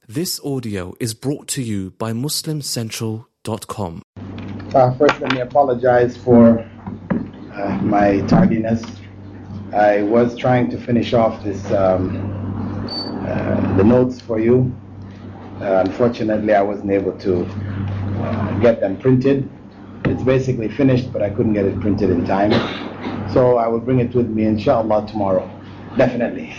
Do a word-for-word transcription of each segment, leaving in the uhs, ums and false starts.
This audio is brought to you by Muslim Central dot com. Uh, first, let me apologize for uh, my tardiness. I was trying to finish off this um, uh, the notes for you. Uh, unfortunately, I wasn't able to uh, get them printed. It's basically finished, but I couldn't get it printed in time. So I will bring it with me, inshallah, tomorrow. Definitely.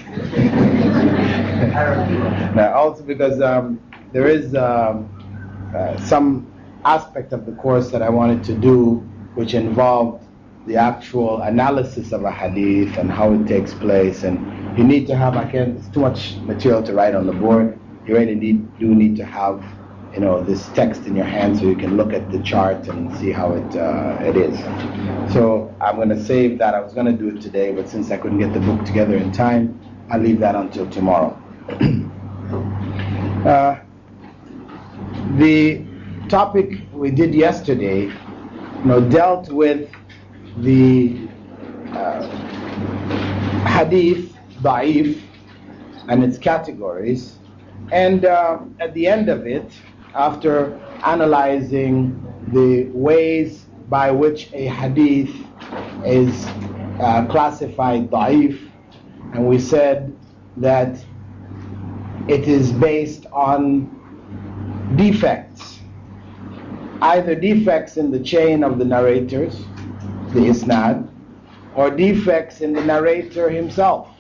Now, also because um, there is um, uh, some aspect of the course that I wanted to do which involved the actual analysis of a hadith and how it takes place, and you need to have, I can't, it's too much material to write on the board. You really need, do need to have, you know, this text in your hand so you can look at the chart and see how it uh, it is. So I'm going to save that. I was going to do it today, but since I couldn't get the book together in time, I'll leave that until tomorrow. uh, the topic we did yesterday, you know, dealt with the uh, hadith da'if and its categories, and uh, at the end of it, after analyzing the ways by which a hadith is uh, classified da'if, and we said that it is based on defects, either defects in the chain of the narrators, the isnad, or defects in the narrator himself.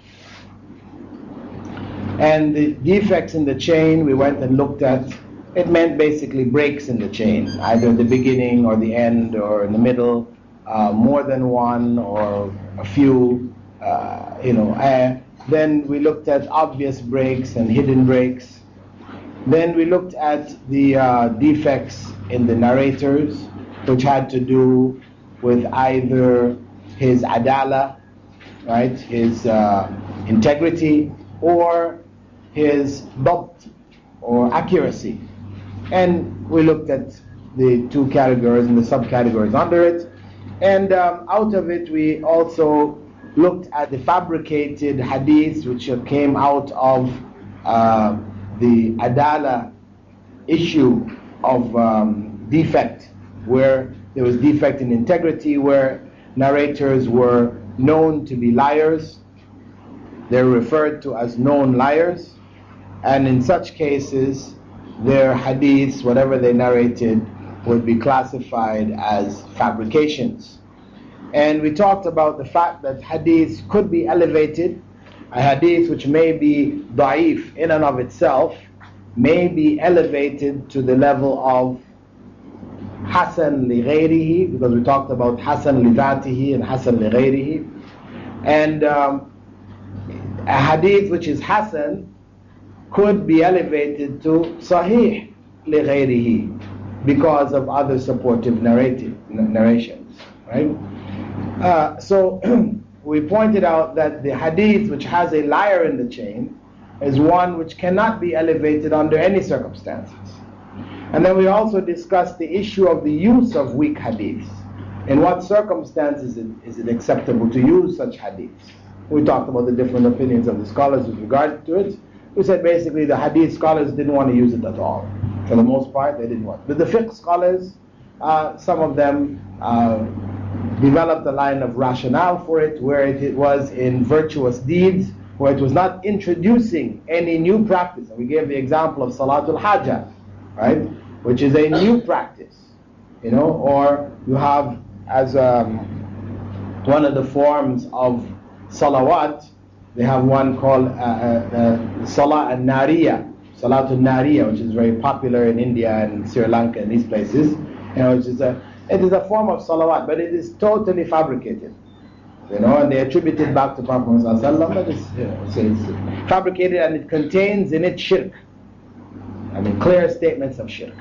And the defects in the chain, we went and looked at, it meant basically breaks in the chain, either the beginning or the end or in the middle, uh, more than one or a few, uh, you know. Uh, then we looked at obvious breaks and hidden breaks. Then we looked at the uh, defects in the narrators, which had to do with either his adala, right, his uh, integrity, or his dabt, or accuracy. And we looked at the two categories and the subcategories under it. And um, out of it, we also looked at the fabricated hadiths which came out of uh, the adala issue of um, defect, where there was defect in integrity, where narrators were known to be liars. They're referred to as known liars. And in such cases, their hadiths, whatever they narrated, would be classified as fabrications. And we talked about the fact that hadiths could be elevated. A hadith which may be da'if in and of itself may be elevated to the level of hasan li ghayrihi, because we talked about hasan li dhatihi and hasan li ghayrihi. And um, a hadith which is hasan could be elevated to sahih li ghayrihi because of other supportive narrative narrations, right? Uh, so we pointed out that the hadith which has a liar in the chain is one which cannot be elevated under any circumstances. And then we also discussed the issue of the use of weak hadiths. In what circumstances is it, is it acceptable to use such hadiths? We talked about the different opinions of the scholars with regard to it. We said basically the hadith scholars didn't want to use it at all. For the most part, they didn't want. But the fiqh scholars, uh, some of them uh, developed a line of rationale for it, where it, it was in virtuous deeds, where it was not introducing any new practice. And we gave the example of Salatul Hajjah, right, which is a new practice, you know. Or you have as um, one of the forms of salawat, they have one called uh, uh, Salah al-Nariya, Salatul Nariya, which is very popular in India and Sri Lanka and these places. You know, which is a, it is a form of salawat, but it is totally fabricated. You know, and they attribute it back to Prophet Muhammad sallallahu alaihi wasallam, but it's, you know, so it's fabricated, and it contains in it shirk. I mean, clear statements of shirk.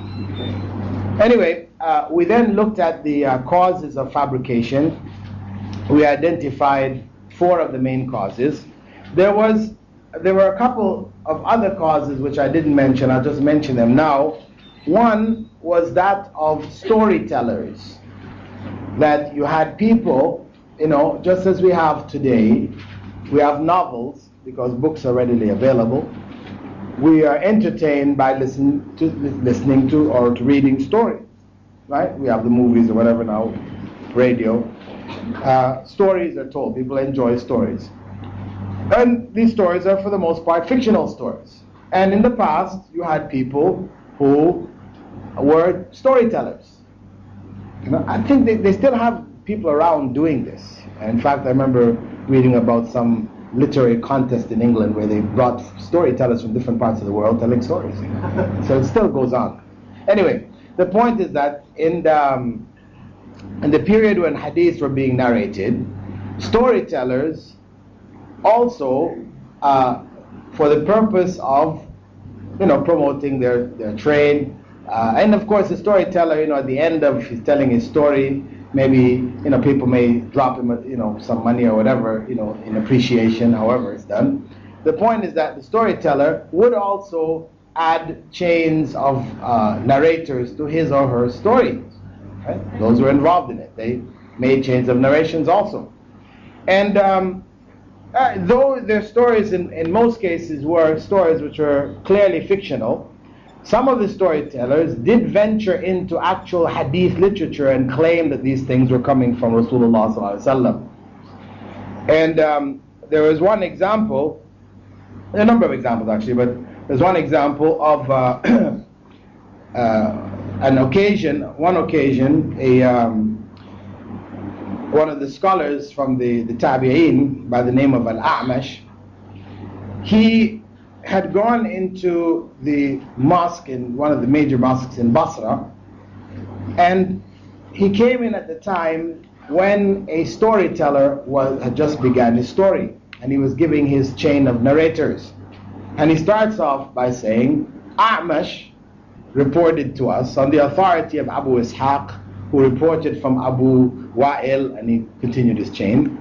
Anyway, uh, we then looked at the uh, causes of fabrication. We identified four of the main causes. There was, there were a couple of other causes which I didn't mention. I'll just mention them now. One was that of storytellers. That you had people, you know, just as we have today, we have novels because books are readily available. we are entertained by listen to, listening to or to reading stories, right? We have the movies or whatever now, radio. Uh, stories are told. People enjoy stories. And these stories are, for the most part, fictional stories. And in the past, you had people who were storytellers. You know, I think they, they still have people around doing this. And in fact, I remember reading about some literary contest in England where they brought storytellers from different parts of the world telling stories. So it still goes on. Anyway, the point is that in the, um, in the period when hadiths were being narrated, storytellers also, uh, for the purpose of, you know, promoting their, their trade, uh, and of course the storyteller, you know, at the end of his telling his story, maybe, you know, people may drop him, you know, some money or whatever, you know, in appreciation, however it's done. The point is that the storyteller would also add chains of uh, narrators to his or her story. Right? Those who were involved in it, they made chains of narrations also. And um, uh, though their stories in, in most cases were stories which were clearly fictional, some of the storytellers did venture into actual hadith literature and claim that these things were coming from Rasulullah sallallahu alaihi wasallam. And um, there was one example, a number of examples actually, but there's one example of uh, uh, an occasion, one occasion, a um, one of the scholars from the, the Tabi'een by the name of Al-A'mash, he had gone into the mosque, in one of the major mosques in Basra, and he came in at the time when a storyteller was, had just begun his story, and he was giving his chain of narrators. And he starts off by saying, A'mash reported to us on the authority of Abu Ishaq, who reported from Abu Wa'il, and he continued his chain.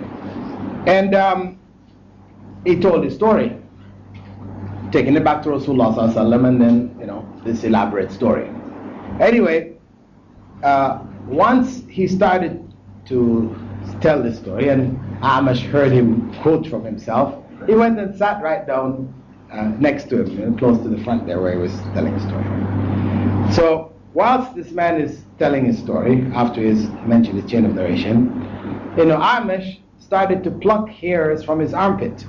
And um, he told his story, taking it back to Rasulullah sallallahu alaihi wasallam, and then, you know, this elaborate story. Anyway, uh, once he started to tell this story, and A'mash heard him quote from himself, he went and sat right down uh, next to him, you know, close to the front there where he was telling his story. So, whilst this man is telling his story, after he's mentioned his chain of narration, you know, A'mash started to pluck hairs from his armpit.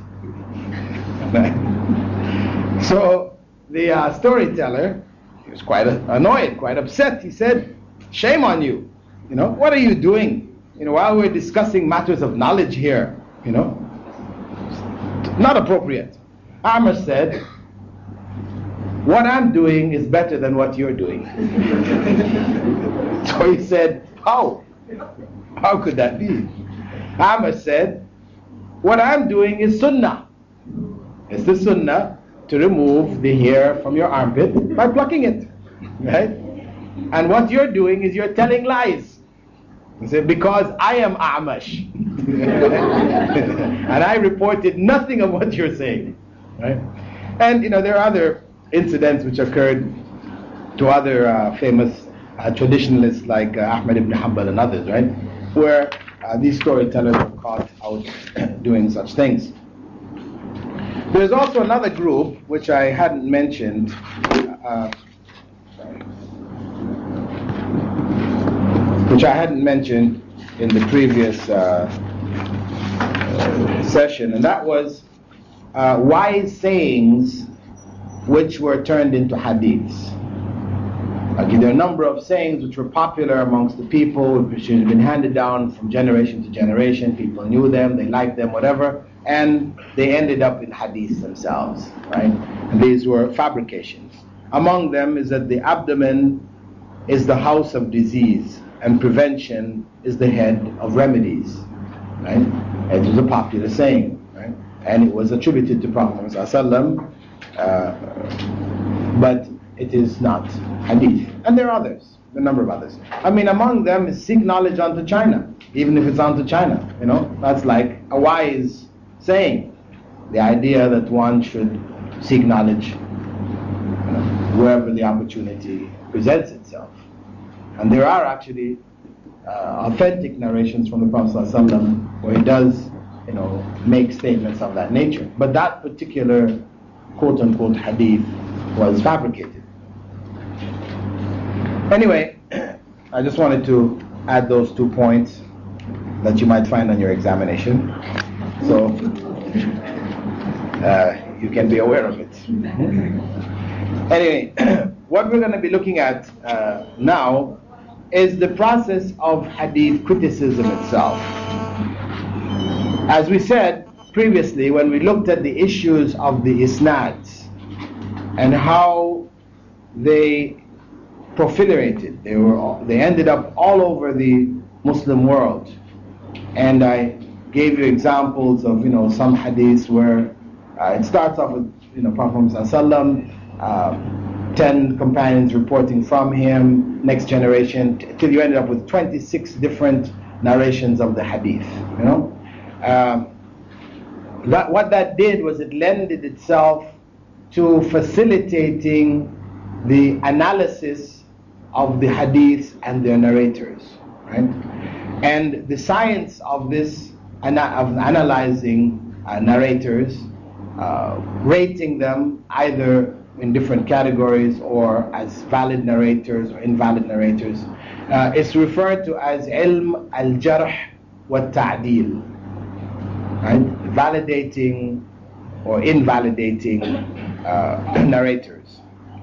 So the uh, storyteller, he was quite uh, annoyed, quite upset. He said, shame on you. You know, what are you doing? You know, while we're discussing matters of knowledge here, you know, not appropriate. A'mash said, what I'm doing is better than what you're doing. So he said, how? How could that be? A'mash said, what I'm doing is sunnah. It's the sunnah to remove the hair from your armpit by plucking it, right? And what you're doing is you're telling lies. He said, because I am A'mash. And I reported nothing of what you're saying, right? And, you know, there are other incidents which occurred to other uh, famous uh, traditionalists like uh, Ahmad ibn Hanbal and others, right? Where uh, these storytellers were caught out doing such things. There's also another group which I hadn't mentioned, uh, sorry, which I hadn't mentioned in the previous uh, uh, session, and that was uh, wise sayings which were turned into hadiths. Okay, there are a number of sayings which were popular amongst the people, which had been handed down from generation to generation. People knew them, they liked them, whatever, and they ended up in hadiths themselves, right? And these were fabrications. Among them is that the abdomen is the house of disease, and prevention is the head of remedies, right? It was a popular saying, right? And it was attributed to Prophet Muhammad sallallahu alaihi wasallam, uh, but it is not hadith. And there are others, a number of others. I mean, among them is seek knowledge unto China, even if it's unto China, you know? That's like a wise saying. The idea that one should seek knowledge, you know, wherever the opportunity presents itself. And there are actually uh, authentic narrations from the Prophet ﷺ where he does, you know, make statements of that nature. But that particular quote-unquote hadith was fabricated. Anyway, I just wanted to add those two points that you might find on your examination, so uh, you can be aware of it. Anyway, what we're going to be looking at uh, now is the process of hadith criticism itself. As we said previously, when we looked at the issues of the isnads and how they proliferated, they were they ended up all over the Muslim world, and I gave you examples of you know some hadiths where uh, it starts off with you know Prophet Muhammad sallallahu alaihi wasallam, uh, ten companions reporting from him, next generation, t- till you ended up with twenty-six different narrations of the hadith. You know. Um, that, what that did was it lended itself to facilitating the analysis of the hadiths and their narrators, right? And the science of this, of analyzing uh, narrators, uh, rating them either in different categories or as valid narrators or invalid narrators, uh, is referred to as ilm al-jarh wa ta'dil. Right? Validating or invalidating uh, narrators.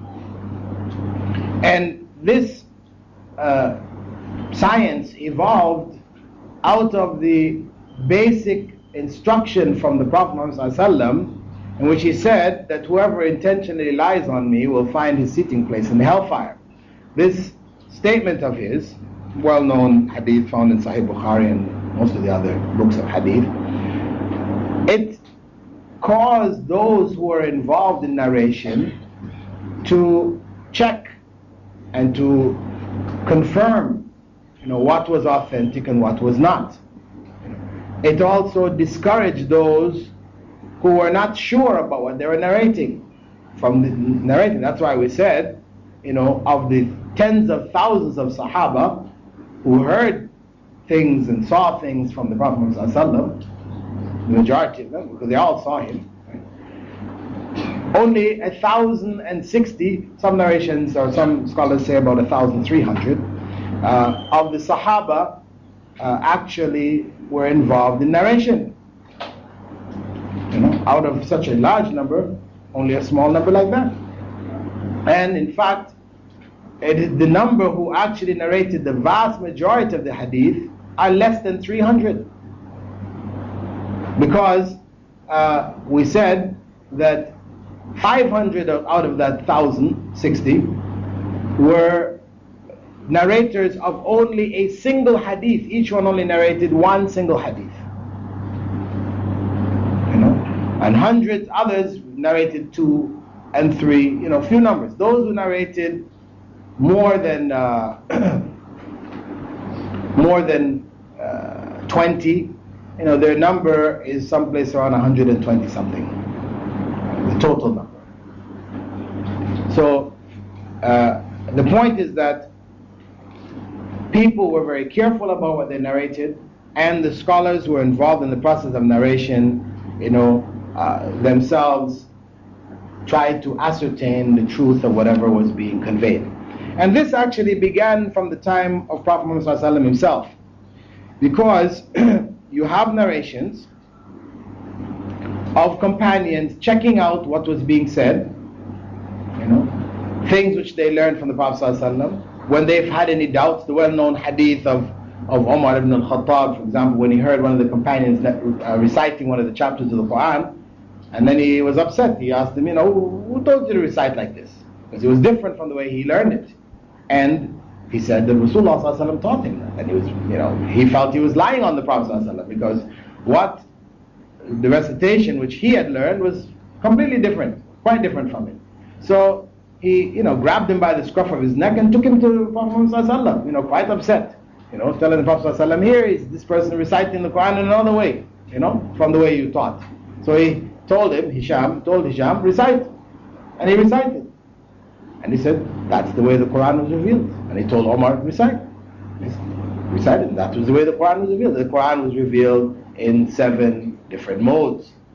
And this uh, science evolved out of the basic instruction from the Prophet Muhammad ﷺ, in which he said that whoever intentionally lies on me will find his seating place in the hellfire. This statement of his, well-known hadith found in Sahih Bukhari and most of the other books of hadith, it caused those who were involved in narration to check and to confirm, you know, what was authentic and what was not. It also discouraged those who were not sure about what they were narrating from the narrating. That's why we said, you know, of the tens of thousands of Sahaba who heard things and saw things from the Prophet Muhammad sallallahu alaihi wasallam, the majority of them, because they all saw him, right? Only a thousand and sixty, some narrations or some scholars say about a thousand three hundred uh, of the Sahaba uh, actually were involved in narration. You know, out of such a large number, only a small number like that. And in fact, it is the number who actually narrated the vast majority of the hadith are less than three hundred. Because uh, we said that five hundred out of that one thousand sixty were narrators of only a single hadith. Each one only narrated one single hadith. You know, and hundreds others narrated two and three. You know, few numbers. Those who narrated more than uh, more than uh, twenty. You know, their number is someplace around one hundred twenty something, the total number. So, uh, the point is that people were very careful about what they narrated, and the scholars who were involved in the process of narration, you know, uh, themselves tried to ascertain the truth of whatever was being conveyed. And this actually began from the time of Prophet Muhammad sallallahu alaihi wasallam himself, because you have narrations of companions checking out what was being said, you know, things which they learned from the Prophet ﷺ. When they've had any doubts, the well-known hadith of, of Umar ibn al-Khattab, for example, when he heard one of the companions uh, reciting one of the chapters of the Quran, and then he was upset. He asked him, you know, who told you to recite like this? Because it was different from the way he learned it. And he said that Rasulullah ﷺ taught him that. And he was, you know, he felt he was lying on the Prophet ﷺ, because what the recitation which he had learned was completely different, quite different from it. So he, you know, grabbed him by the scruff of his neck and took him to Prophet Muhammad ﷺ, you know, quite upset. You know, telling the Prophet ﷺ, here is this person reciting the Quran in another way, you know, from the way you taught. So he told him, Hisham, told Hisham, recite. And he recited. And he said, that's the way the Quran was revealed. And he told Omar, recite. He recited. That was the way the Quran was revealed. The Quran was revealed in seven different modes.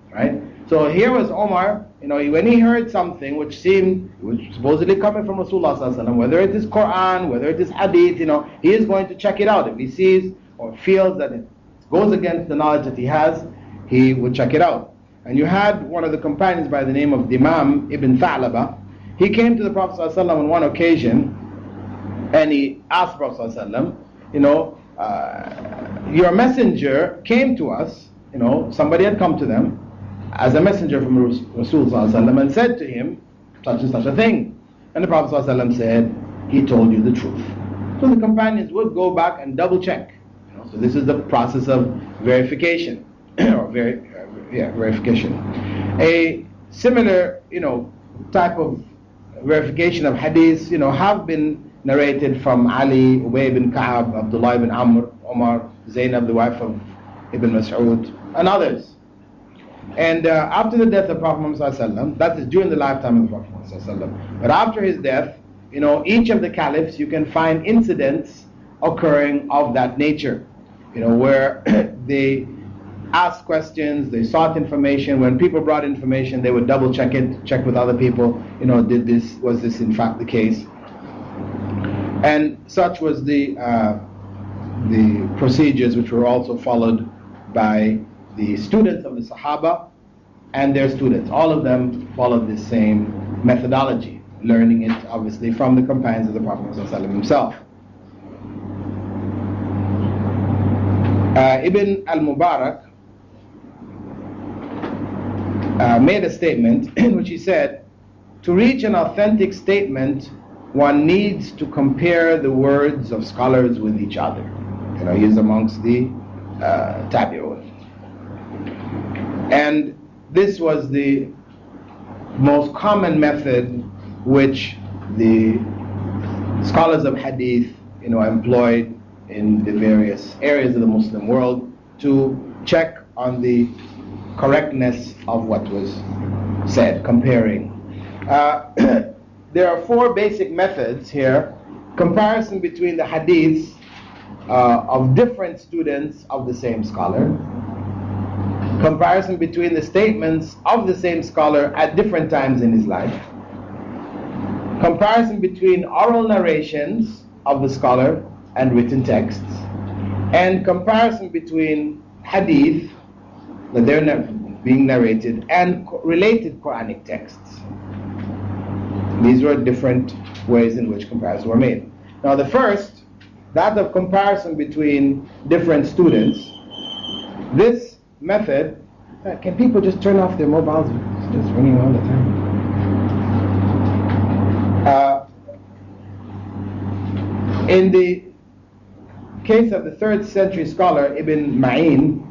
right? So here was Omar, you know, when he heard something which seemed, which supposedly coming from Rasulullah sallallahu alaihi wasallam, whether it is Quran, whether it is Hadith, you know, he is going to check it out. If he sees or feels that it goes against the knowledge that he has, he would check it out. And you had one of the companions by the name of Dimam ibn Tha'laba. He came to the Prophet sallallahu alaihi wasallam on one occasion, and he asked the Prophet sallallahu alaihi wasallam, you know, uh, your messenger came to us, you know, somebody had come to them as a messenger from Rasul sallallahu alaihi wasallam and said to him such and such a thing. And the Prophet sallallahu alaihi wasallam said, he told you the truth. So the companions would go back and double check. You know, so this is the process of verification, or veri uh, yeah, verification. A similar, you know, type of verification of hadiths, you know, have been narrated from Ali, Ubay ibn Ka'ab, Abdullah ibn Amr, Omar, Zainab, the wife of Ibn Mas'ud, and others. And uh, after the death of Prophet Muhammad, that is during the lifetime of Prophet Muhammad, but after his death, you know, each of the caliphs, you can find incidents occurring of that nature, you know, where they asked questions, they sought information. When people brought information, they would double check it, check with other people, you know, did this, was this in fact the case? And such was the uh, the procedures which were also followed by the students of the Sahaba and their students. All of them followed the same methodology, learning it obviously from the companions of the Prophet ﷺ himself. Uh, Ibn al-Mubarak uh, made a statement in which he said, to reach an authentic statement, one needs to compare the words of scholars with each other. You know, he is amongst the uh, tabi'un. And this was the most common method which the scholars of hadith, you know, employed in the various areas of the Muslim world to check on the correctness of what was said, comparing. Uh, There are four basic methods here. Comparison between the hadiths uh, of different students of the same scholar. Comparison between the statements of the same scholar at different times in his life. Comparison between oral narrations of the scholar and written texts. And comparison between hadith, that they're being narrated, and related Quranic texts. These were different ways in which comparisons were made. Now the first, that of comparison between different students, this method, uh, can people just turn off their mobiles? It's just ringing all the time. Uh, in the case of the third century scholar Ibn Ma'in,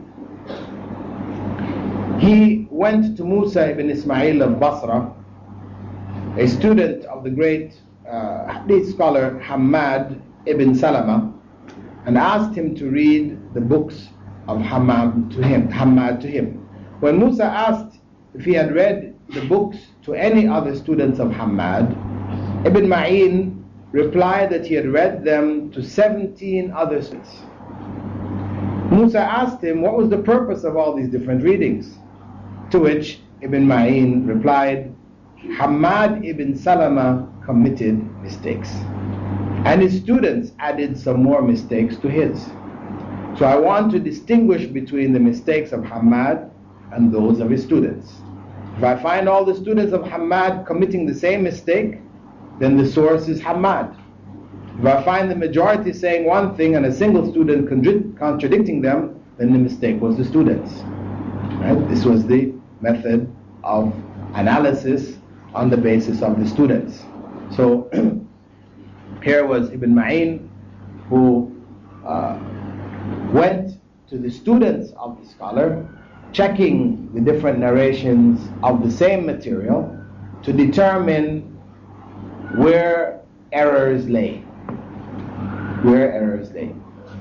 he went to Musa ibn Ismail of Basra, a student of the great uh, hadith scholar Hammad ibn Salama, and asked him to read the books of Hammad to him. Hammad to him. When Musa asked if he had read the books to any other students of Hammad, Ibn Ma'in replied that he had read them to seventeen other students. Musa asked him what was the purpose of all these different readings, to which Ibn Ma'in replied, Hammad ibn Salama committed mistakes, and his students added some more mistakes to his. So I want to distinguish between the mistakes of Hammad and those of his students. If I find all the students of Hammad committing the same mistake, then the source is Hammad. If I find the majority saying one thing and a single student contradicting them, then the mistake was the students. Right? This was the method of analysis on the basis of the students. So here was Ibn Ma'in, who uh, went to the students of the scholar, checking the different narrations of the same material to determine where errors lay. Where errors lay.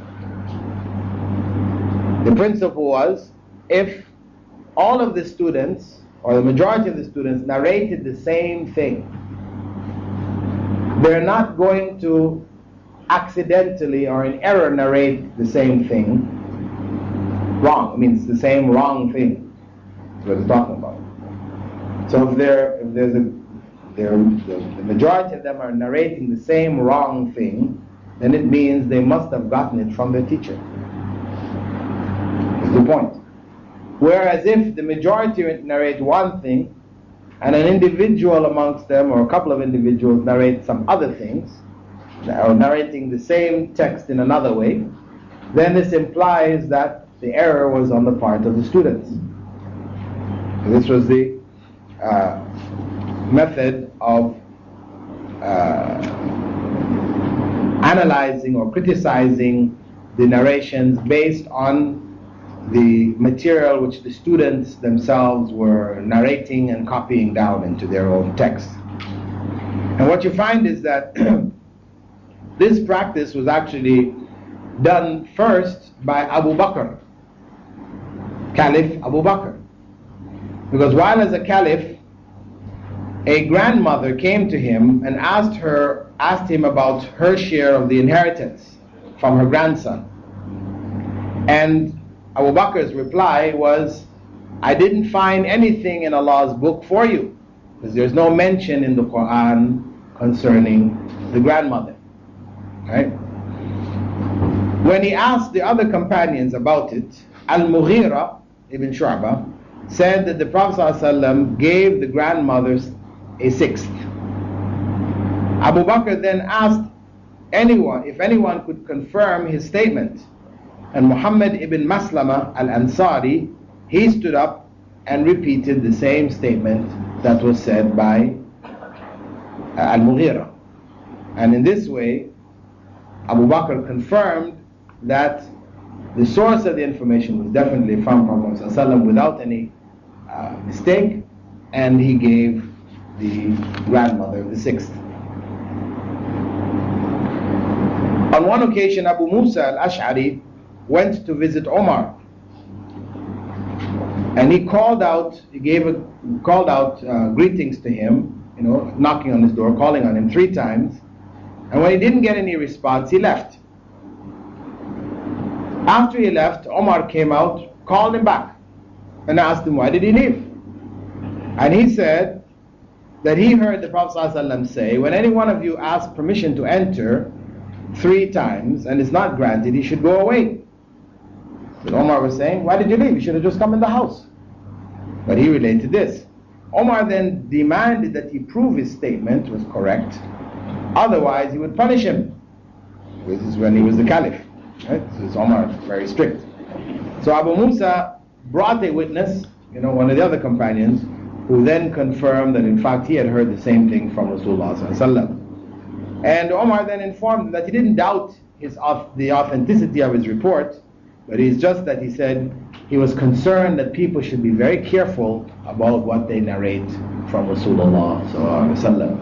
The principle was, if all of the students, or the majority of the students, narrated the same thing, they're not going to accidentally or in error narrate the same thing wrong. It means the same wrong thing. what it's talking about. So if, there, if there's a, there, the, the majority of them are narrating the same wrong thing, then it means they must have gotten it from their teacher. That's the point. Whereas if the majority narrate one thing, and an individual amongst them, or a couple of individuals, narrate some other things, or narrating the same text in another way, then this implies that the error was on the part of the students. This was the uh, method of uh, analyzing or criticizing the narrations based on the material which the students themselves were narrating and copying down into their own text. And what you find is that this practice was actually done first by Abu Bakr, Caliph Abu Bakr. Because while as a caliph, a grandmother came to him and asked her, asked him about her share of the inheritance from her grandson. And Abu Bakr's reply was, I didn't find anything in Allah's book for you, because there's no mention in the Quran concerning the grandmother. Right? When he asked the other companions about it, Al-Mughira ibn Shu'bah said that the Prophet ﷺ gave the grandmothers a sixth. Abu Bakr then asked anyone, if anyone could confirm his statement. And Muhammad ibn Maslama al-Ansari, he stood up and repeated the same statement that was said by uh, Al-Mughira. And in this way, Abu Bakr confirmed that the source of the information was definitely from Prophet ﷺ without any uh, mistake, and he gave the grandmother the sixth. On one occasion, Abu Musa al-Ash'ari went to visit Omar, and he called out, he gave a, called out uh, greetings to him, you know, knocking on his door, calling on him three times, and when he didn't get any response, he left. After he left, Omar came out, called him back, and asked him, why did he leave? And he said that he heard the Prophet ﷺ say, when any one of you asks permission to enter three times and is not granted, he should go away. But Omar was saying, why did you leave? You should have just come in the house. But he related this. Omar then demanded that he prove his statement was correct, otherwise he would punish him. This is when he was the caliph. Right? So it's Omar, very strict. So Abu Musa brought a witness, you know, one of the other companions, who then confirmed that in fact he had heard the same thing from Rasulullah sallallahu alaihi wasallam. And Omar then informed him that he didn't doubt his, the authenticity of his report, but it's just that he said he was concerned that people should be very careful about what they narrate from Rasulullah sallallahu alaihi wasallam.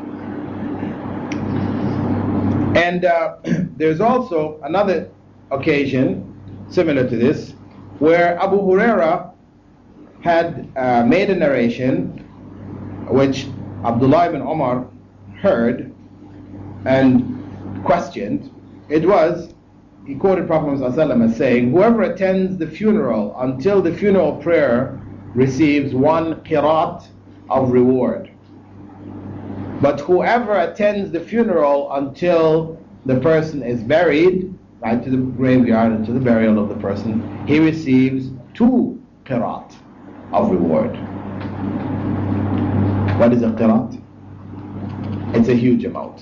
And uh, there's also another occasion similar to this, where Abu Huraira had uh, made a narration which Abdullah ibn Umar heard and questioned. It was, he quoted Prophet ﷺ as saying, whoever attends the funeral until the funeral prayer receives one qirat of reward. But whoever attends the funeral until the person is buried, right to the graveyard and to the burial of the person, he receives two qirat of reward. What is a qirat? It's a huge amount.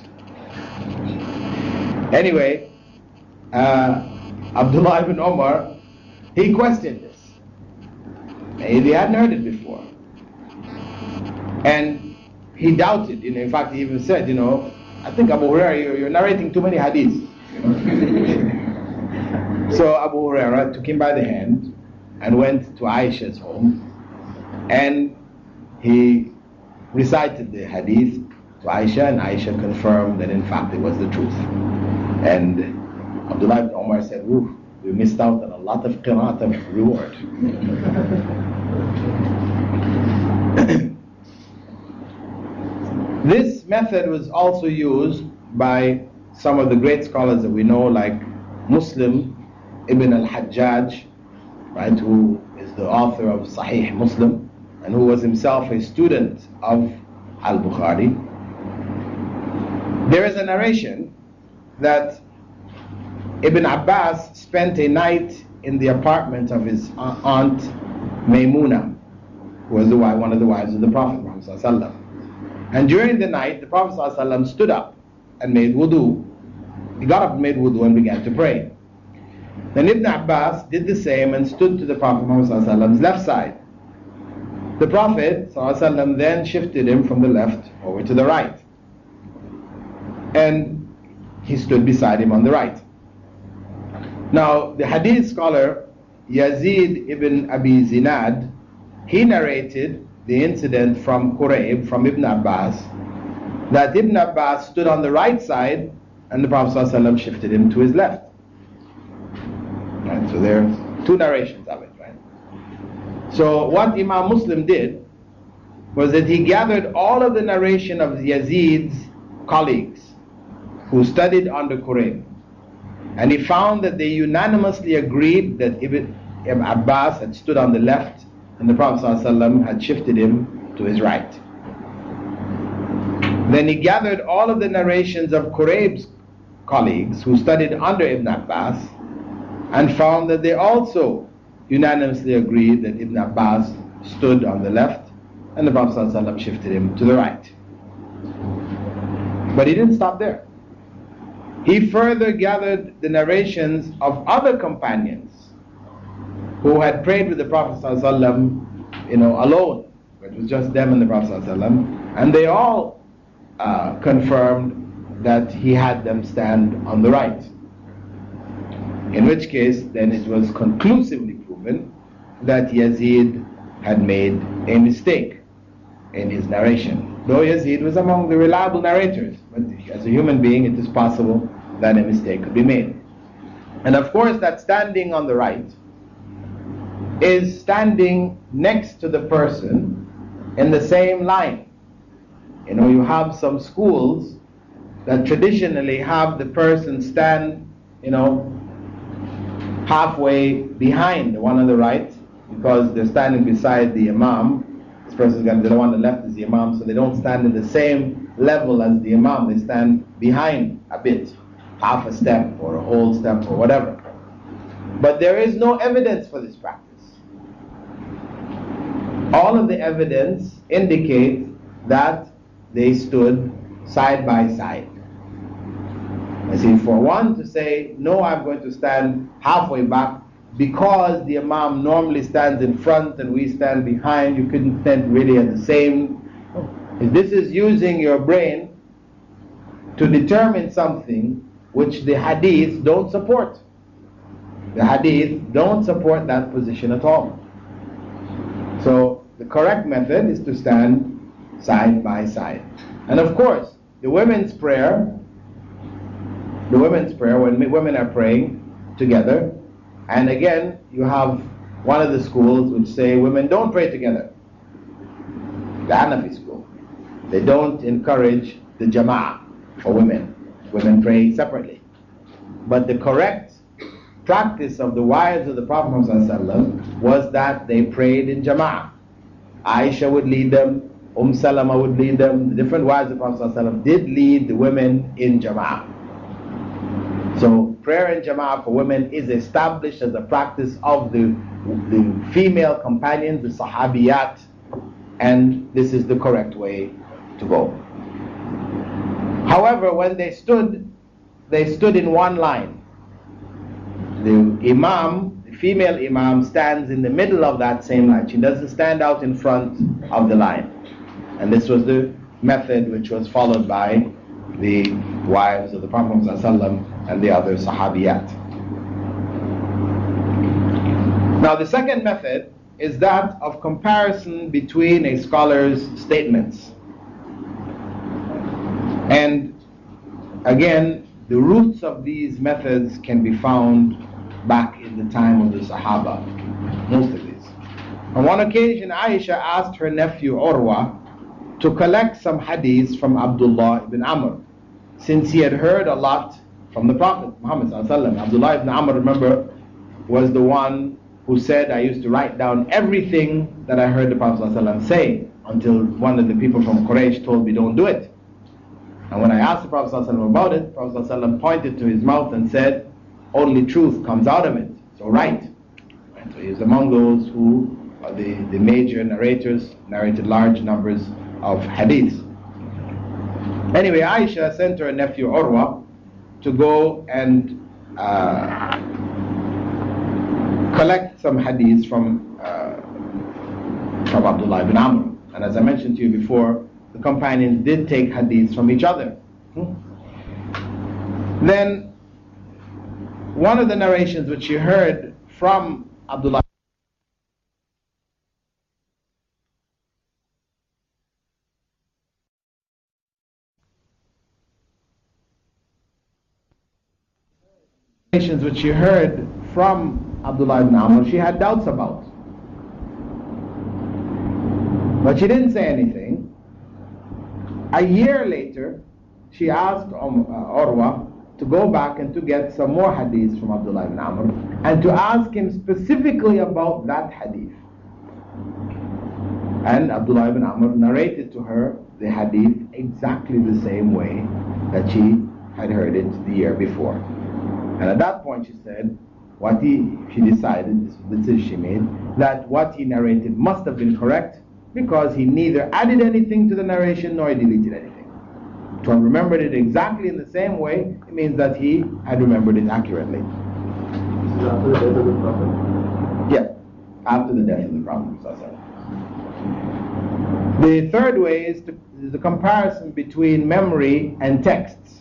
Anyway, uh, Abdullah ibn Umar, he questioned this. He hadn't heard it before. And he doubted, you know, in fact he even said, you know, I think Abu Huraira, you're, you're narrating too many hadiths. So Abu Huraira took him by the hand and went to Aisha's home, and he recited the hadith to Aisha, and Aisha confirmed that in fact it was the truth. And Abdullah ibn Umar said, ooh, we missed out on a lot of qirat of reward. This method was also used by some of the great scholars that we know, like Muslim ibn al-Hajjaj, right, who is the author of Sahih Muslim, and who was himself a student of Al-Bukhari, there is a narration that Ibn Abbas spent a night in the apartment of his aunt Maymuna, who was the wife, one of the wives of the Prophet Muhammad. And during the night, the Prophet stood up and made wudu. He got up and made wudu and began to pray. Then Ibn Abbas did the same and stood to the Prophet Muhammad's left side. The Prophet ﷺ then shifted him from the left over to the right, and he stood beside him on the right. Now, the hadith scholar Yazid ibn Abi Zinad, he narrated the incident from Qurayb, from Ibn Abbas, that Ibn Abbas stood on the right side and the Prophet ﷺ shifted him to his left. Right, so there are two narrations of it. Right? So what Imam Muslim did was that he gathered all of the narration of Yazid's colleagues who studied under Qurayb, and he found that they unanimously agreed that Ibn Abbas had stood on the left and the Prophet ﷺ had shifted him to his right. Then he gathered all of the narrations of Qurayb's colleagues who studied under Ibn Abbas and found that they also unanimously agreed that Ibn Abbas stood on the left and the Prophet ﷺ shifted him to the right. But he didn't stop there. He further gathered the narrations of other companions who had prayed with the Prophet ﷺ, you know, alone. It was just them and the Prophet ﷺ, and they all uh, confirmed that he had them stand on the right. In which case, then it was conclusively proven that Yazid had made a mistake in his narration. Though Yazid was among the reliable narrators, but as a human being, it is possible that a mistake could be made. And of course, that standing on the right is standing next to the person in the same line. You know, you have some schools that traditionally have the person stand, you know, halfway behind the one on the right, because they're standing beside the Imam. This person's going to, the one on the left is the Imam, so they don't stand in the same level as the Imam. They stand behind a bit, half a step or a whole step or whatever. But there is no evidence for this practice. All of the evidence indicates that they stood side by side. I see, for one to say, no, I'm going to stand halfway back because the Imam normally stands in front and we stand behind, you couldn't stand really at the same. This is using your brain to determine something which the hadith don't support. The hadith don't support that position at all. So the correct method is to stand side by side. And of course, the women's prayer, the women's prayer, when women are praying together, and again, you have one of the schools which say women don't pray together. The Hanafi school. They don't encourage the jama'ah for women. Women pray separately. But the correct practice of the wives of the Prophet ﷺ was that they prayed in jama'ah. Aisha would lead them, Umm Salama would lead them. The different wives of the Prophet ﷺ did lead the women in jama'ah. So prayer in jama'ah for women is established as a practice of the, the female companions, the sahabiyat, and this is the correct way to go. However, when they stood, they stood in one line. The imam, the female imam, stands in the middle of that same line. She doesn't stand out in front of the line. And this was the method which was followed by the wives of the Prophet ﷺ and the other sahabiyat. Now the second method is that of comparison between a scholar's statements. And again, the roots of these methods can be found back in the time of the Sahaba, most of these. On one occasion, Aisha asked her nephew Urwa to collect some hadiths from Abdullah ibn Amr, since he had heard a lot from the Prophet Muhammad ﷺ. Abdullah ibn Amr, remember, was the one who said, I used to write down everything that I heard the Prophet ﷺ say, until one of the people from Quraysh told me, don't do it. And when I asked the Prophet ﷺ about it, the Prophet ﷺ pointed to his mouth and said, only truth comes out of it, so write. And so he is among those who are the, the major narrators, narrated large numbers of hadiths. Anyway, Aisha sent her nephew Urwa to go and uh, collect some hadiths from, uh, from Abdullah ibn Amr. And as I mentioned to you before, the companions did take hadiths from each other. Hmm? Then, one of the narrations which she heard from Abdullah which she heard from Abdullah ibn Amr, she had doubts about. But she didn't say anything. A year later, she asked um, uh, Urwa to go back and to get some more hadiths from Abdullah ibn Amr and to ask him specifically about that hadith. And Abdullah ibn Amr narrated to her the hadith exactly the same way that she had heard it the year before. And at that point she said, what he, she decided, this was the decision she made, that what he narrated must have been correct, because he neither added anything to the narration nor deleted anything. To have remembered it exactly in the same way, it means that he had remembered it accurately. This is after the death of the Prophet? Yeah, after the death of the Prophet. The third way is, to, is the comparison between memory and texts.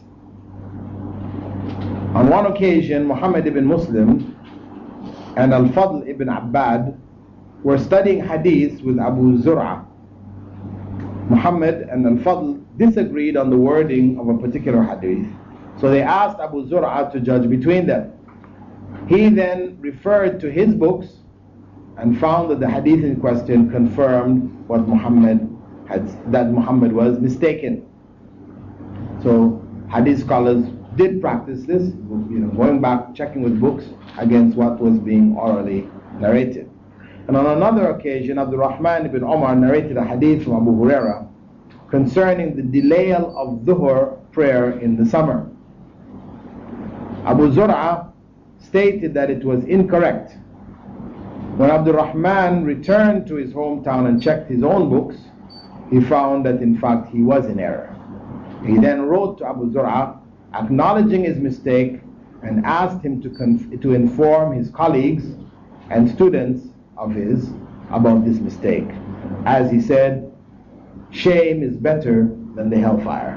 On one occasion, Muhammad ibn Muslim and Al-Fadl ibn Abbad were studying hadith with Abu Zur'a. Muhammad and Al-Fadl disagreed on the wording of a particular hadith, so they asked Abu Zur'a to judge between them. He then referred to his books and found that the hadith in question confirmed what Muhammad had, that Muhammad was mistaken. So hadith scholars did practice this, you know, going back, checking with books against what was being orally narrated. And on another occasion, Abdul Rahman ibn Umar narrated a hadith from Abu Huraira concerning the delayal of Dhuhr prayer in the summer. Abu Zur'a stated that it was incorrect. When Abdul Rahman returned to his hometown and checked his own books, he found that in fact he was in error. He then wrote to Abu Zur'a acknowledging his mistake and asked him to, conf- to inform his colleagues and students of his about this mistake. As he said, shame is better than the hellfire.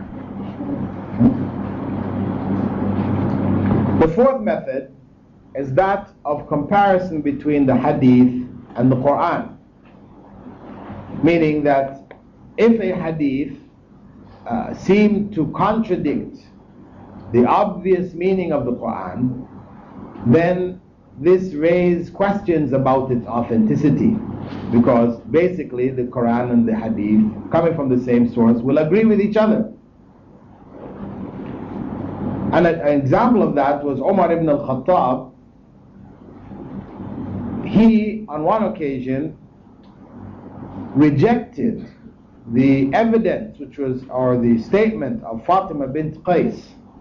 The fourth method is that of comparison between the hadith and the Quran. Meaning that if a hadith uh, seemed to contradict the obvious meaning of the Quran, then this raised questions about its authenticity, because basically the Quran and the Hadith, coming from the same source, will agree with each other. And an example of that was Umar ibn al-Khattab. He, on one occasion, rejected the evidence, which was, or the statement of Fatima bint Qais,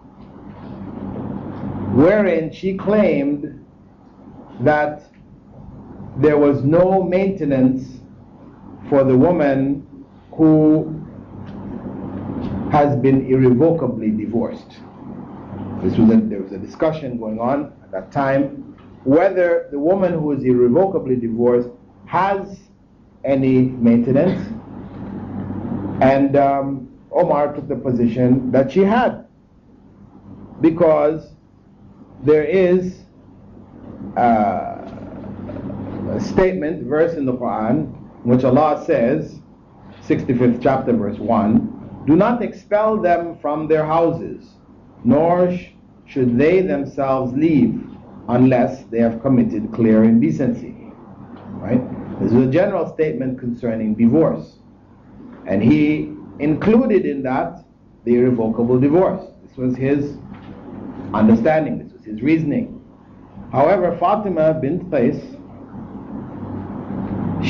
wherein she claimed that there was no maintenance for the woman who has been irrevocably divorced. This was a, there was a discussion going on at that time whether the woman who is irrevocably divorced has any maintenance, and um, Omar took the position that she had, because there is uh, a statement, verse in the Quran, in which Allah says, sixty-fifth chapter, verse one, do not expel them from their houses, nor sh- should they themselves leave, unless they have committed clear indecency. Right? This is a general statement concerning divorce. And he included in that the irrevocable divorce. This was his understanding, this was his reasoning. However, Fatima bint Qais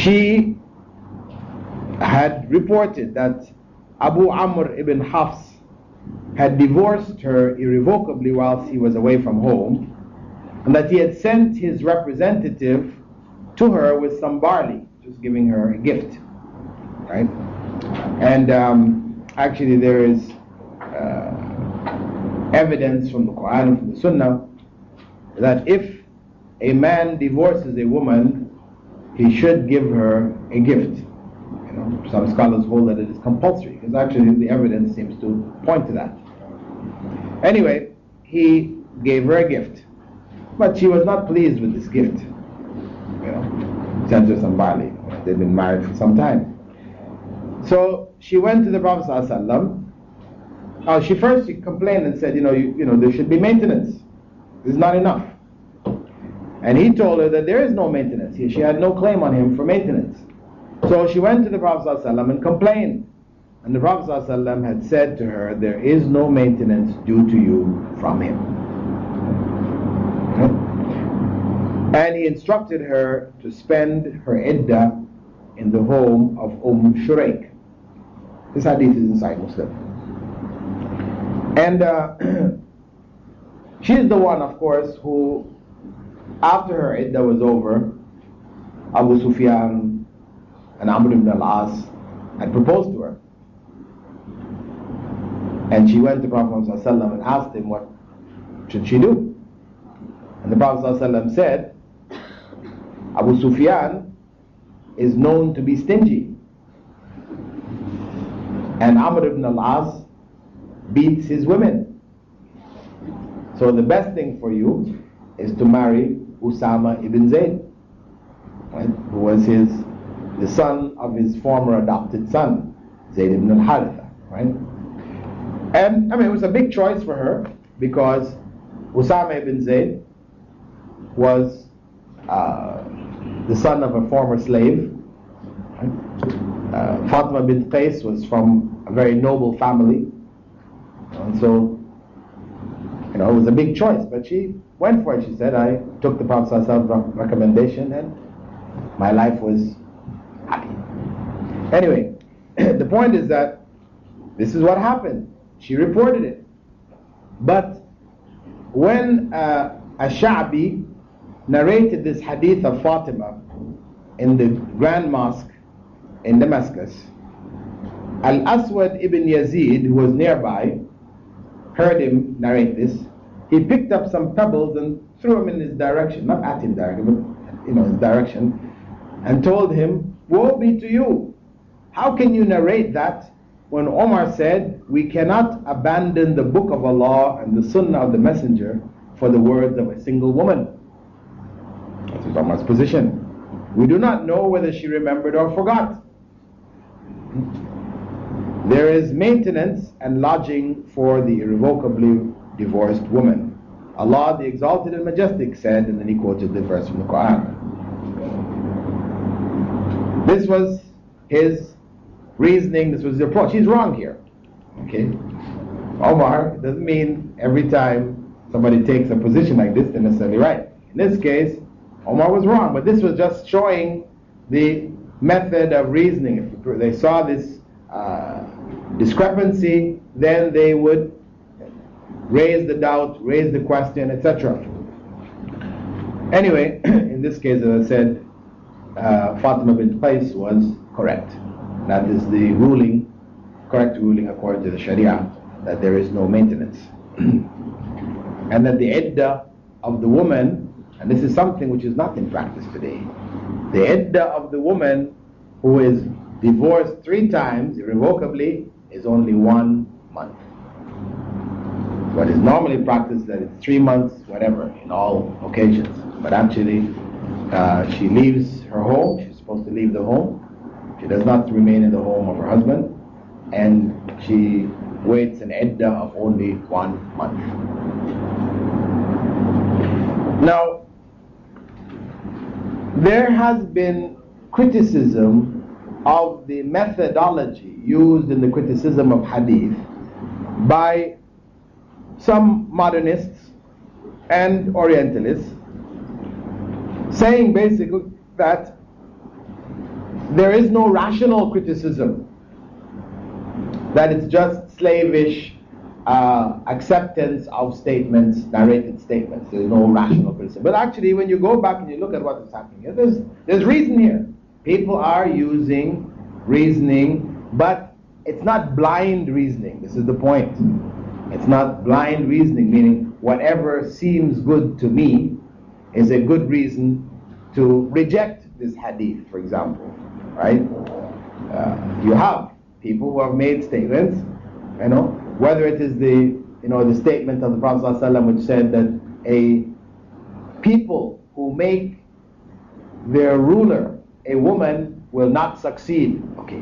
she had reported that Abu Amr ibn Hafs had divorced her irrevocably whilst he was away from home, and that he had sent his representative to her with some barley, just giving her a gift, right? And um, actually there is uh, evidence from the Quran and from the Sunnah that if a man divorces a woman, he should give her a gift. You know, some scholars hold that it is compulsory, because actually the evidence seems to point to that. Anyway, he gave her a gift, but she was not pleased with this gift. You know, sent her some barley. They've been married for some time. So she went to the Prophet ﷺ. Uh, she first she complained and said, you know, you, you know, there should be maintenance. This is not enough. And he told her that there is no maintenance. She had no claim on him for maintenance. So she went to the Prophet ﷺ and complained. And the Prophet ﷺ had said to her, there is no maintenance due to you from him. Okay? And he instructed her to spend her iddah in the home of Umm Shuraik. This hadith is inside Muslim. And uh, she is the one, of course, who, after her iddah was over, Abu Sufyan and Amr ibn al-As had proposed to her. And she went to Prophet ﷺ and asked him what should she do. And the Prophet ﷺ said, Abu Sufyan is known to be stingy, and Amr ibn al-As beats his women. So the best thing for you is to marry Usama ibn Zayd, right, who was his the son of his former adopted son, Zayd ibn al-Haritha, right? And I mean, it was a big choice for her, because Usama ibn Zayd was uh, the son of a former slave. Right? Uh, Fatima bint Qais was from a very noble family, and so, you know, it was a big choice. But she went for it. She said, I took the Prophet's recommendation, and my life was happy. Anyway, the point is that this is what happened. She reported it. But when uh, Ash-Sha'bi narrated this hadith of Fatima in the Grand Mosque in Damascus, Al-Aswad ibn Yazid, who was nearby, heard him narrate this. He picked up some pebbles and threw them in his direction, not at him directly, but you know, his direction, and told him, woe be to you. How can you narrate that when Omar said, we cannot abandon the book of Allah and the sunnah of the messenger for the words of a single woman? That was Omar's position. We do not know whether she remembered or forgot. There is maintenance and lodging for the irrevocably divorced woman. Allah the Exalted and Majestic said, and then he quoted the verse from the Quran. This was his reasoning, this was his approach. He's wrong here. Okay? Omar doesn't mean every time somebody takes a position like this they're necessarily right. In this case, Omar was wrong, but this was just showing the method of reasoning. If they saw this uh, discrepancy, then they would raise the doubt, raise the question, et cetera. Anyway, in this case, as I said, uh, Fatima bint Qais was correct. That is the ruling, correct ruling according to the Sharia, that there is no maintenance. And that the iddah of the woman, and this is something which is not in practice today, the iddah of the woman who is divorced three times irrevocably is only one month. What is normally practiced that it's three months, whatever, in all occasions. But actually, uh, she leaves her home, she's supposed to leave the home, she does not remain in the home of her husband, and she waits an iddah of only one month. Now, there has been criticism of the methodology used in the criticism of hadith by some modernists and Orientalists, saying basically that there is no rational criticism, that it's just slavish uh, acceptance of statements, narrated statements. There's no rational criticism. But actually, when you go back and you look at what is happening here, there's, there's reason here. People are using reasoning, but it's not blind reasoning. This is the point. It's not blind reasoning, meaning whatever seems good to me is a good reason to reject this hadith, for example, right? Uh, you have people who have made statements, you know, whether it is the, you know, the statement of the Prophet ﷺ which said that a people who make their ruler a woman will not succeed. Okay.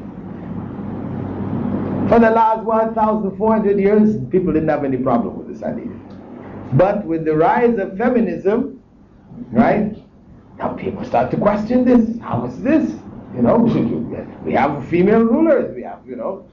For the last one thousand four hundred years, people didn't have any problem with this hadith. But with the rise of feminism, right, now people start to question this. How is this? You know, we have female rulers, we have, you know.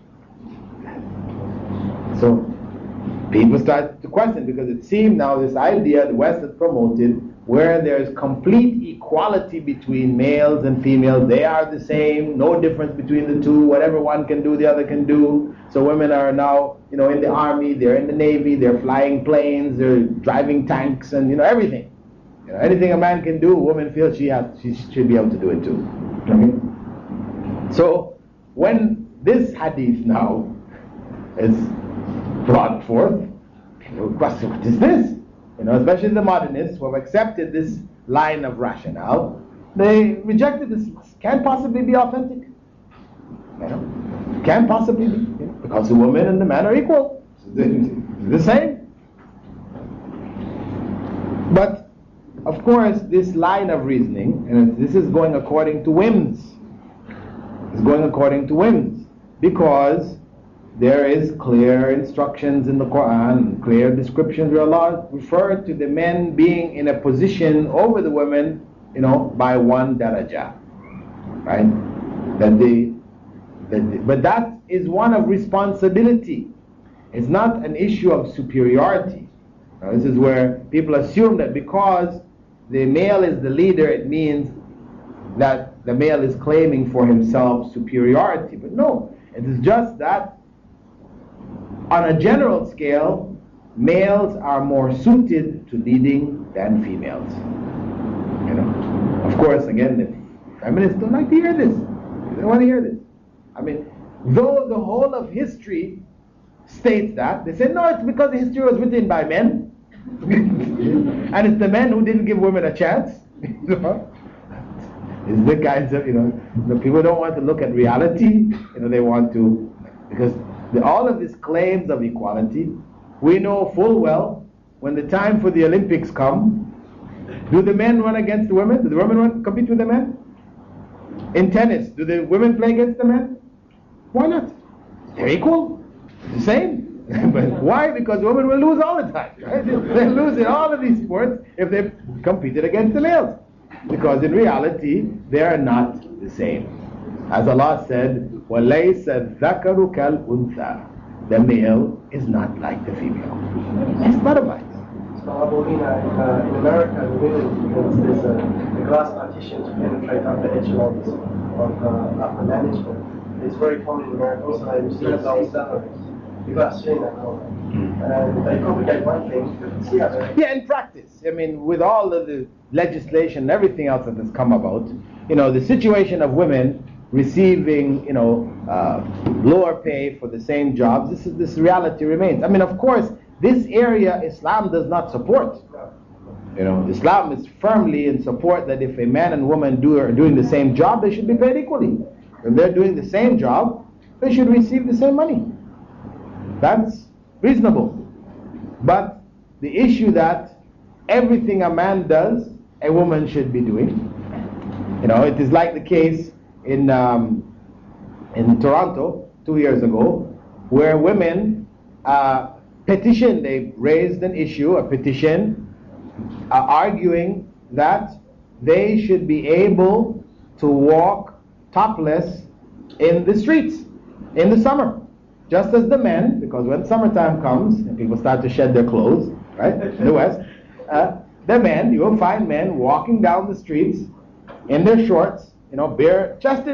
So people start to question, because it seemed now this idea the West has promoted, where there's complete equality between males and females. They are the same, no difference between the two. Whatever one can do, the other can do. So women are now, you know, in the army, they're in the navy, they're flying planes, they're driving tanks, and, you know, everything. You know, anything a man can do, a woman feels she has, she should be able to do it too. Okay? So when this hadith now is brought forth, people question, what is this? You know, especially the modernists who have accepted this line of rationale, they rejected this. Can't possibly be authentic. You know, can't possibly be, you know, because the woman and the man are equal. They're the same. But of course, this line of reasoning, and this is going according to whims. It's going according to whims, because there is clear instructions in the Quran, clear descriptions where Allah referred to the men being in a position over the women, you know, by one darajah, right? That they, that they, but that is one of responsibility. It's not an issue of superiority. Now, this is where people assume that because the male is the leader, it means that the male is claiming for himself superiority. But no, it is just that on a general scale, males are more suited to leading than females. You know, of course, again, the feminists don't like to hear this. They don't want to hear this. I mean, though the whole of history states that, they say, no, it's because the history was written by men. And it's the men who didn't give women a chance. You know? It's the kinds of, you know, the people don't want to look at reality. You know, they want to, because the, all of these claims of equality, we know full well, when the time for the Olympics come, do the men run against the women? Do the women run, compete with the men? In tennis, do the women play against the men? Why not? They're equal, the same. But why? Because women will lose all the time. Right? They lose in all of these sports if they competed against the males. Because in reality, they are not the same. As Allah said, وَلَيْسَ الذَّكَرُ كَالْأُنْثَى. The male is not like the female. It's not about it. So, Abu Hina, uh, in America, the women, there's a, a glass partition to penetrate upper echelons of uh, upper management. It's very common in America. Also, you see low salaries. You've got seen that common. And they complicate one thing, but see other. Yeah, in practice, I mean, with all of the legislation and everything else that has come about, you know, the situation of women receiving, you know, uh, lower pay for the same jobs, this is, this reality remains. I mean, of course, this area Islam does not support. You know, Islam is firmly in support that if a man and woman do are doing the same job, they should be paid equally. If they're doing the same job, they should receive the same money. That's reasonable. But the issue that everything a man does, a woman should be doing. You know, it is like the case in um, in Toronto two years ago, where women uh, petitioned, they raised an issue, a petition, uh, arguing that they should be able to walk topless in the streets in the summer. Just as the men, because when summertime comes and people start to shed their clothes, right, in the West, uh, the men, you will find men walking down the streets in their shorts, you know, bare-chested,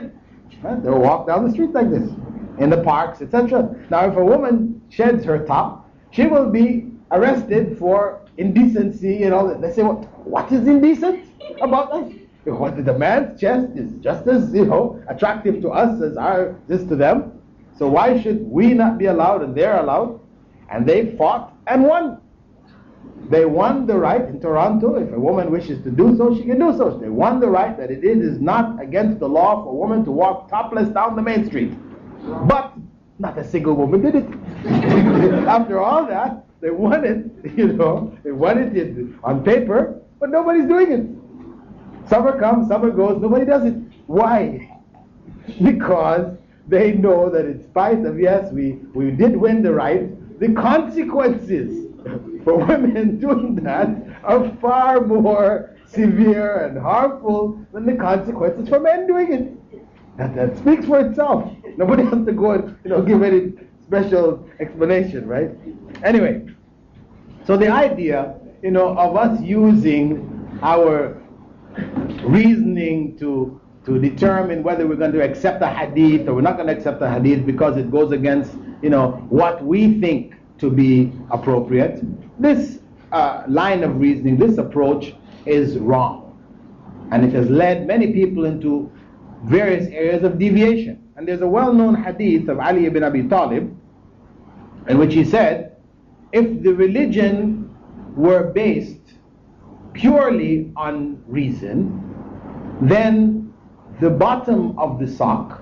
Right? They'll walk down the street like this, in the parks, et cetera. Now, if a woman sheds her top, she will be arrested for indecency and all that. They say, what, what is indecent about us? What, the man's chest is just as, you know, attractive to us as our this to them. So why should we not be allowed and they're allowed? And they fought and won. They won the right in Toronto. If a woman wishes to do so, she can do so. They won the right that it is not against the law for a woman to walk topless down the main street. But not a single woman did it. After all that, they won it, you know, they won it in, on paper, but nobody's doing it. Summer comes, summer goes, nobody does it. Why? Because they know that in spite of, yes, we, we did win the right, the consequences for women doing that are far more severe and harmful than the consequences for men doing it. That, that speaks for itself. Nobody has to go and, you know, give any special explanation, right? Anyway, so the idea, you know, of us using our reasoning to to determine whether we're going to accept a hadith or we're not going to accept a hadith because it goes against, you know, what we think to be appropriate. This uh, line of reasoning, this approach is wrong. And it has led many people into various areas of deviation. And there's a well-known hadith of Ali ibn Abi Talib in which he said, if the religion were based purely on reason, then the bottom of the sock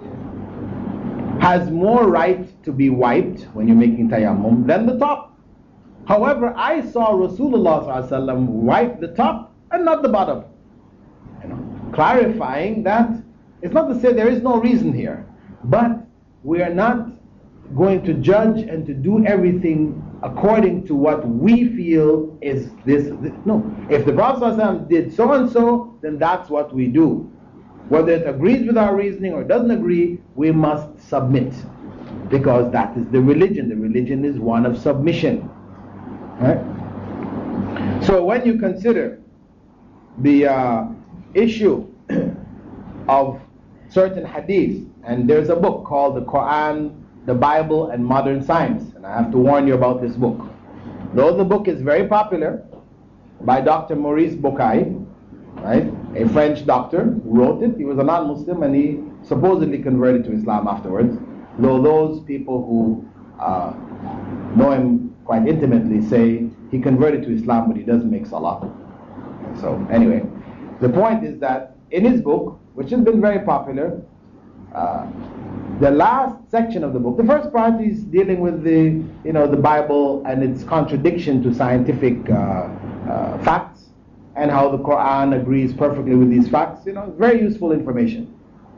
has more right to be wiped when you're making tayammum than the top. However, I saw Rasulullah sallallahu alaihi wasallam wipe the top and not the bottom. You know, clarifying that it's not to say there is no reason here, but we are not going to judge and to do everything according to what we feel is this, this. No, if the Prophet ﷺ did so and so, then that's what we do. Whether it agrees with our reasoning or doesn't agree, we must submit, because that is the religion. The religion is one of submission. Right? So when you consider the uh, issue of certain hadiths, and there's a book called the Quran, the Bible, and Modern Science, and I have to warn you about this book. Though the book is very popular, by Doctor Maurice Bucaille, right, a French doctor who wrote it. He was a non-Muslim and he supposedly converted to Islam afterwards, though those people who uh, know him quite intimately say he converted to Islam but he doesn't make salah. So anyway, the point is that in his book, which has been very popular, uh, the last section of the book, the first part is dealing with the, you know, the Bible and its contradiction to scientific uh, uh, facts, and how the Quran agrees perfectly with these facts. You know, very useful information.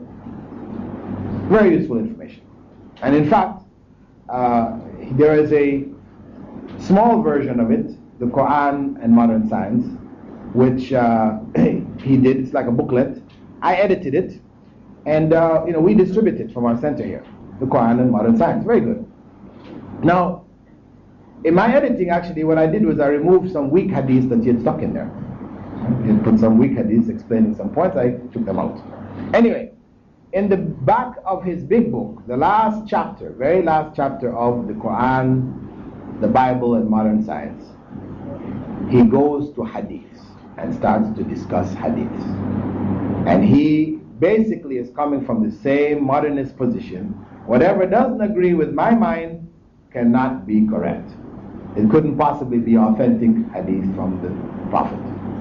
Very useful information. And in fact, uh, there is a small version of it, the Quran and Modern Science, which uh, he did. It's like a booklet. I edited it. And uh, you know, we distribute it from our center here, the Quran and Modern Science. Very good. Now, in my editing, actually, what I did was I removed some weak hadiths that he had stuck in there. He had put some weak hadiths explaining some points. I took them out. Anyway, in the back of his big book, the last chapter, very last chapter of the Quran, the Bible, and Modern Science, he goes to hadiths and starts to discuss hadiths. And he basically is coming from the same modernist position. Whatever doesn't agree with my mind cannot be correct. It couldn't possibly be authentic hadith from the Prophet.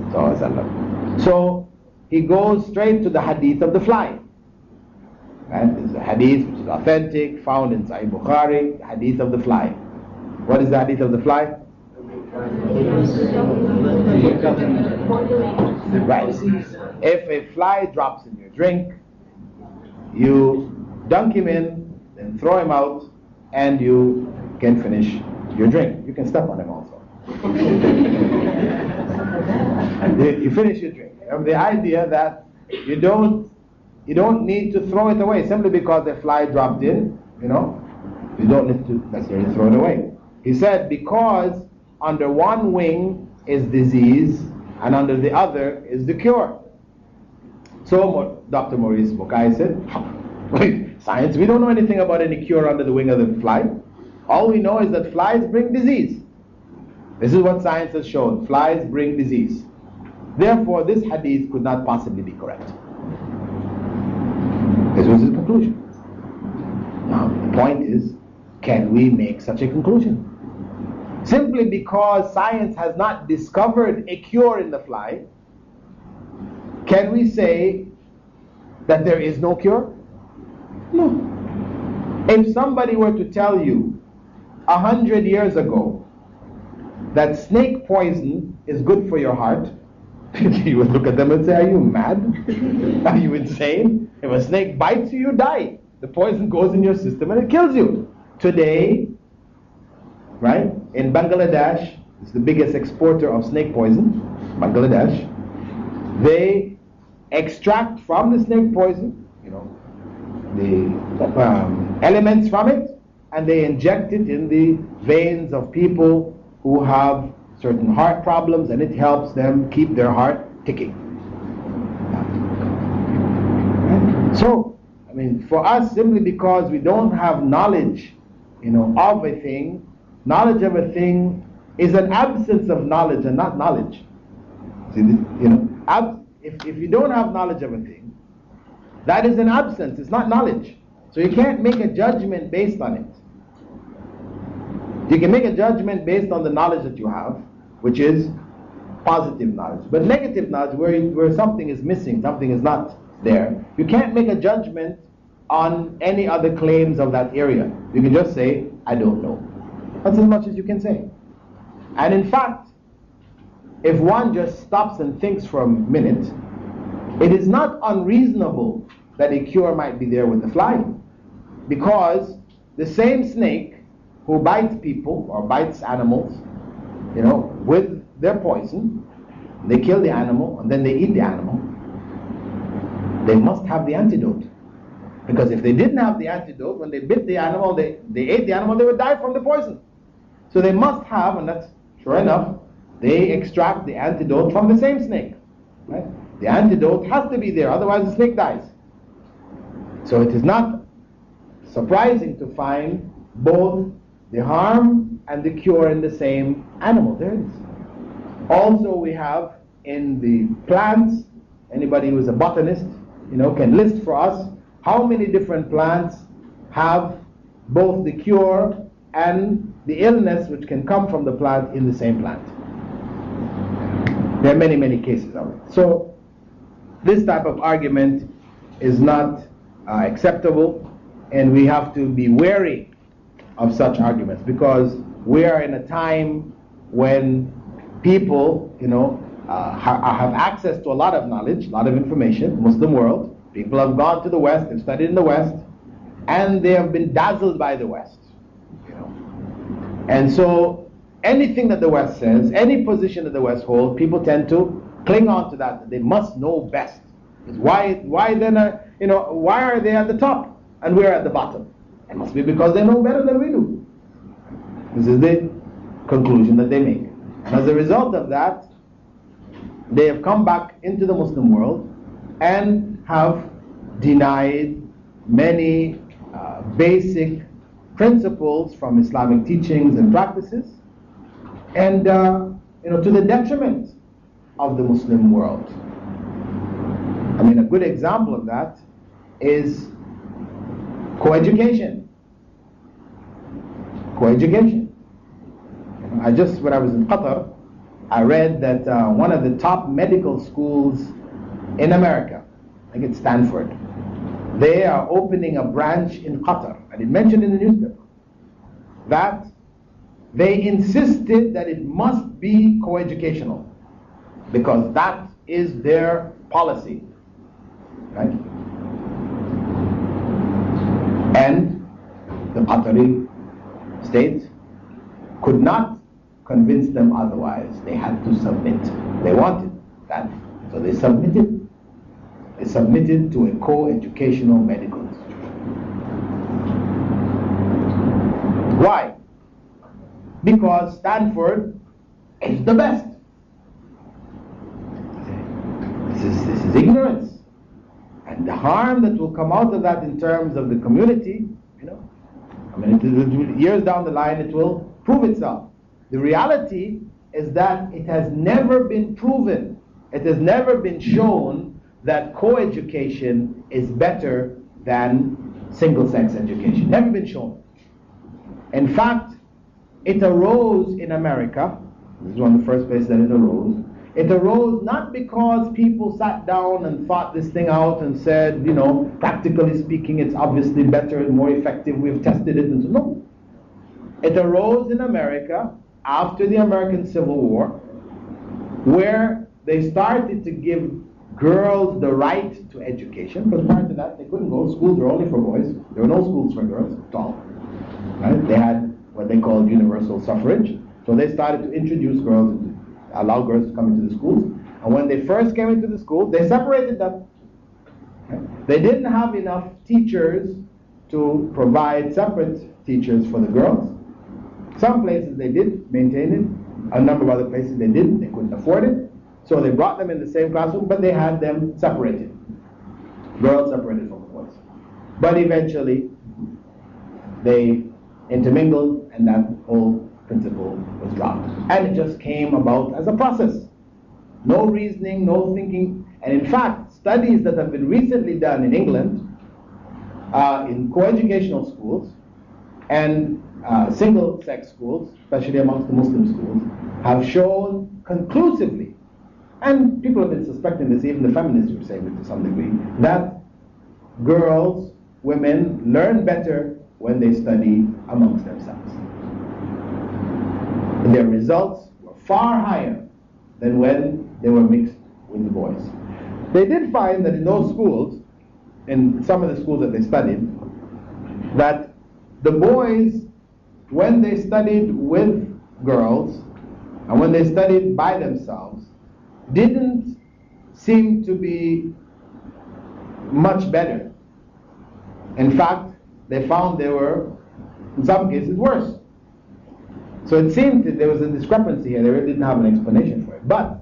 So he goes straight to the hadith of the fly. Right? It's a hadith which is authentic, found in Sahih Bukhari, the hadith of the fly. What is the hadith of the fly? Right. If a fly drops in your drink, you dunk him in, then throw him out, and you can finish your drink. You can step on him also. And you finish your drink. You have the idea that you don't you don't need to throw it away simply because a fly dropped in. You know, you don't need to necessarily throw it away. He said because under one wing is disease and under the other is the cure. So Doctor Maurice Bukai said, science, we don't know anything about any cure under the wing of the fly. All we know is that flies bring disease. This is what science has shown. Flies bring disease. Therefore, this hadith could not possibly be correct. This was his conclusion. Now, the point is, can we make such a conclusion? Simply because science has not discovered a cure in the fly, can we say that there is no cure? No. If somebody were to tell you a hundred years ago that snake poison is good for your heart, you would look at them and say, are you mad? Are you insane? If a snake bites you, you die. The poison goes in your system and it kills you. Today, right, in Bangladesh, it's the biggest exporter of snake poison, Bangladesh, they extract from the snake poison, you know, the um, elements from it, and they inject it in the veins of people who have certain heart problems, and it helps them keep their heart ticking. So, I mean, for us, simply because we don't have knowledge, you know, of a thing, knowledge of a thing is an absence of knowledge and not knowledge. See, you know, ab- if, if you don't have knowledge of a thing, that is an absence, it's not knowledge. So you can't make a judgment based on it. You can make a judgment based on the knowledge that you have, which is positive knowledge. But negative knowledge, where, where something is missing, something is not there, you can't make a judgment on any other claims of that area. You can just say, I don't know. That's as much as you can say. And in fact, if one just stops and thinks for a minute, it is not unreasonable that a cure might be there with the fly. Because the same snake who bites people or bites animals, you know, with their poison, they kill the animal and then they eat the animal, they must have the antidote. Because if they didn't have the antidote, when they bit the animal, they, they ate the animal, they would die from the poison. So they must have, and that's sure enough, they extract the antidote from the same snake. Right? The antidote has to be there, otherwise the snake dies. So it is not surprising to find both the harm and the cure in the same animal. There it is. Also, we have in the plants, anybody who is a botanist, you know, can list for us how many different plants have both the cure and the illness which can come from the plant in the same plant. There are many, many cases of it. So this type of argument is not uh, acceptable, and we have to be wary of such arguments, because we are in a time when people, you know, uh, ha- have access to a lot of knowledge, a lot of information, Muslim world. People have gone to the West, they've studied in the West, and they have been dazzled by the West. You know. And so anything that the West says, any position that the West holds, people tend to cling on to that. They must know best. Why, why then, are, you know, why are they at the top and we're at the bottom? It must be because they know better than we do. This is the conclusion that they make. And as a result of that, they have come back into the Muslim world and have denied many uh, basic principles from Islamic teachings and practices, and uh, you know, to the detriment of the Muslim world. I mean, a good example of that is coeducation. Coeducation. I just, when I was in Qatar, I read that uh, one of the top medical schools in America, I think it's Stanford, they are opening a branch in Qatar, and it mentioned in the newspaper that they insisted that it must be coeducational, because that is their policy, right? And the Qatari state could not convince them otherwise. They had to submit. They wanted that, so they submitted. They submitted to a co-educational medical institution. Why? Because Stanford is the best. This is, this is ignorance. And the harm that will come out of that in terms of the community, you know, I mean, it, it, years down the line, it will prove itself. The reality is that it has never been proven, it has never been shown that co-education is better than single-sex education. Never been shown. In fact, it arose in America. This is one of the first places that it arose. It arose not because people sat down and thought this thing out and said, you know, practically speaking, it's obviously better and more effective, we've tested it, and so, no. It arose in America after the American Civil War, where they started to give girls the right to education, because prior to that they couldn't go. Schools were only for boys. There were no schools for girls at all. Right? They had what they called universal suffrage. So they started to introduce girls, to allow girls to come into the schools. And when they first came into the schools, they separated them. Right? They didn't have enough teachers to provide separate teachers for the girls. Some places they did maintain it. A number of other places they didn't. They couldn't afford it. So they brought them in the same classroom, but they had them separated. Girls separated from the boys. But eventually, they intermingled, and that whole principle was dropped. And it just came about as a process. No reasoning, no thinking. And in fact, studies that have been recently done in England, uh, in co-educational schools, and uh, single-sex schools, especially amongst the Muslim schools, have shown conclusively, and people have been suspecting this, even the feminists were saying it to some degree, that girls, women, learn better when they study amongst themselves. And their results were far higher than when they were mixed with the boys. They did find that in those schools, in some of the schools that they studied, that the boys, when they studied with girls, and when they studied by themselves, didn't seem to be much better. In fact, they found they were, in some cases, worse. So it seemed that there was a discrepancy here. They really didn't have an explanation for it. But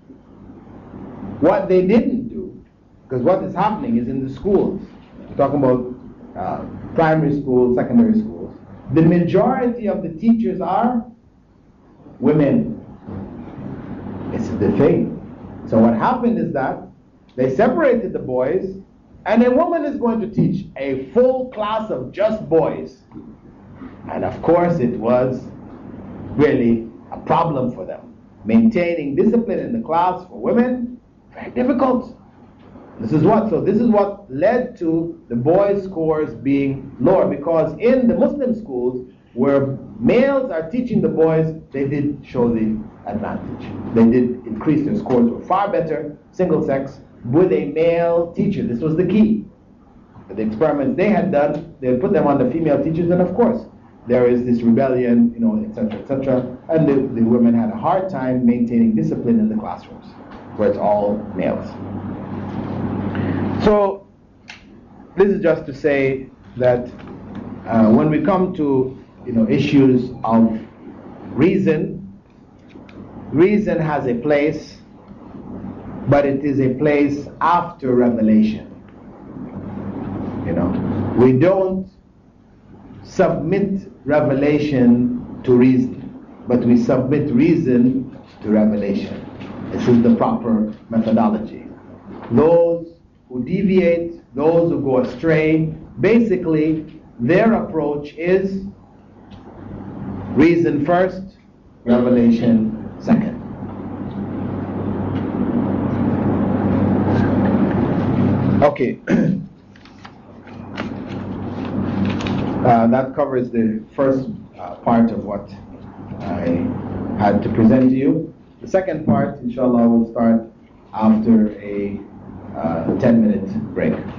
what they didn't do, because what is happening is in the schools, we're talking about uh, primary schools, secondary schools, the majority of the teachers are women. It's the thing. So what happened is that they separated the boys, and a woman is going to teach a full class of just boys. And of course it was really a problem for them. Maintaining discipline in the class for women, very difficult. This is what, so this is what led to the boys' scores being lower, because in the Muslim schools, where males are teaching the boys, they did show the advantage. They did increase their scores, were far better, single sex, with a male teacher. This was the key. The experiments they had done, they put them on the female teachers, and of course, there is this rebellion, you know, et cetera, et cetera. And the, the women had a hard time maintaining discipline in the classrooms, where it's all males. So, this is just to say that uh, when we come to, you know, issues of reason, reason has a place, but it is a place after revelation. You know, we don't submit revelation to reason, but we submit reason to revelation. This is the proper methodology. Those who deviate, those who go astray, basically their approach is reason first, revelation second. Okay. uh, that covers the first uh, part of what I had to present to you. The second part, inshallah, will start after a uh, ten minute break.